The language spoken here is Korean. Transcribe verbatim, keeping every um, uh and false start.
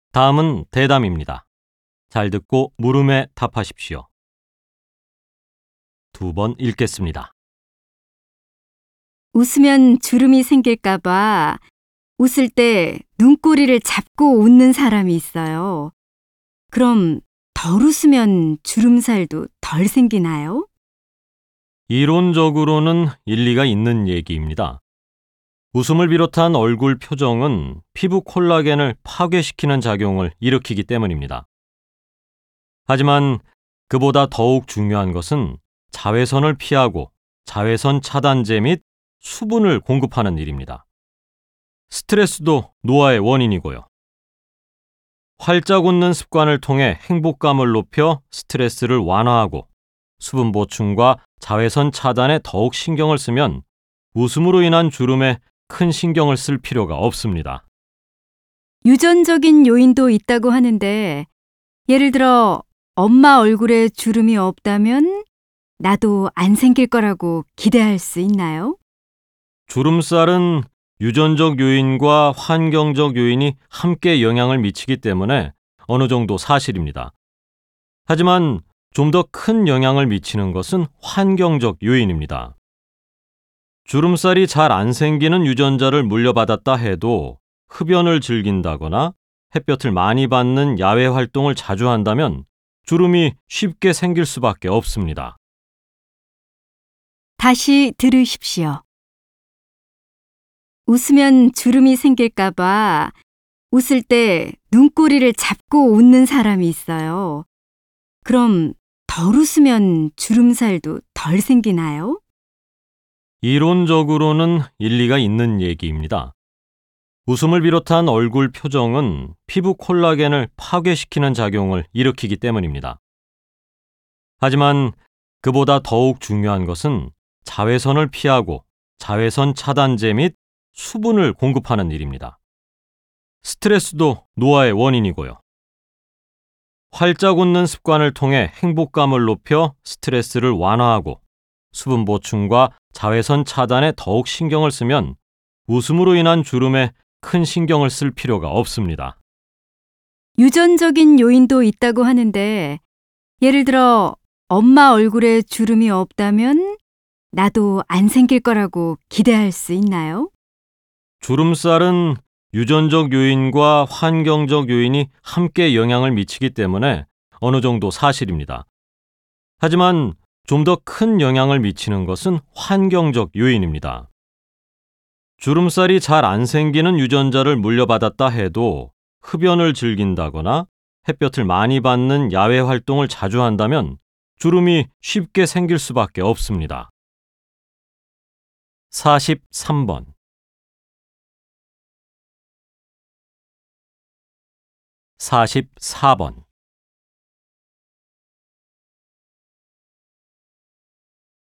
다음은 대담입니다. 잘 듣고 물음에 답하십시오. 두 번 읽겠습니다. 웃으면 주름이 생길까봐 웃을 때 눈꼬리를 잡고 웃는 사람이 있어요. 그럼 덜 웃으면 주름살도 덜 생기나요? 이론적으로는 일리가 있는 얘기입니다. 웃음을 비롯한 얼굴 표정은 피부 콜라겐을 파괴시키는 작용을 일으키기 때문입니다. 하지만 그보다 더욱 중요한 것은 자외선을 피하고 자외선 차단제 및 수분을 공급하는 일입니다. 스트레스도 노화의 원인이고요. 활짝 웃는 습관을 통해 행복감을 높여 스트레스를 완화하고 수분 보충과 자외선 차단에 더욱 신경을 쓰면 웃음으로 인한 주름에 큰 신경을 쓸 필요가 없습니다. 유전적인 요인도 있다고 하는데 예를 들어 엄마 얼굴에 주름이 없다면 나도 안 생길 거라고 기대할 수 있나요? 주름살은 유전적 요인과 환경적 요인이 함께 영향을 미치기 때문에 어느 정도 사실입니다. 하지만 좀 더 큰 영향을 미치는 것은 환경적 요인입니다. 주름살이 잘 안 생기는 유전자를 물려받았다 해도 흡연을 즐긴다거나 햇볕을 많이 받는 야외 활동을 자주 한다면 주름이 쉽게 생길 수밖에 없습니다. 다시 들으십시오. 웃으면 주름이 생길까봐 웃을 때 눈꼬리를 잡고 웃는 사람이 있어요. 그럼 덜 웃으면 주름살도 덜 생기나요? 이론적으로는 일리가 있는 얘기입니다. 웃음을 비롯한 얼굴 표정은 피부 콜라겐을 파괴시키는 작용을 일으키기 때문입니다. 하지만 그보다 더욱 중요한 것은 자외선을 피하고 자외선 차단제 및 수분을 공급하는 일입니다. 스트레스도 노화의 원인이고요. 활짝 웃는 습관을 통해 행복감을 높여 스트레스를 완화하고 수분 보충과 자외선 차단에 더욱 신경을 쓰면 웃음으로 인한 주름에 큰 신경을 쓸 필요가 없습니다. 유전적인 요인도 있다고 하는데 예를 들어 엄마 얼굴에 주름이 없다면 나도 안 생길 거라고 기대할 수 있나요? 주름살은 유전적 요인과 환경적 요인이 함께 영향을 미치기 때문에 어느 정도 사실입니다. 하지만 좀 더 큰 영향을 미치는 것은 환경적 요인입니다. 주름살이 잘 안 생기는 유전자를 물려받았다 해도 흡연을 즐긴다거나 햇볕을 많이 받는 야외 활동을 자주 한다면 주름이 쉽게 생길 수밖에 없습니다. 사십삼 번 사십사 번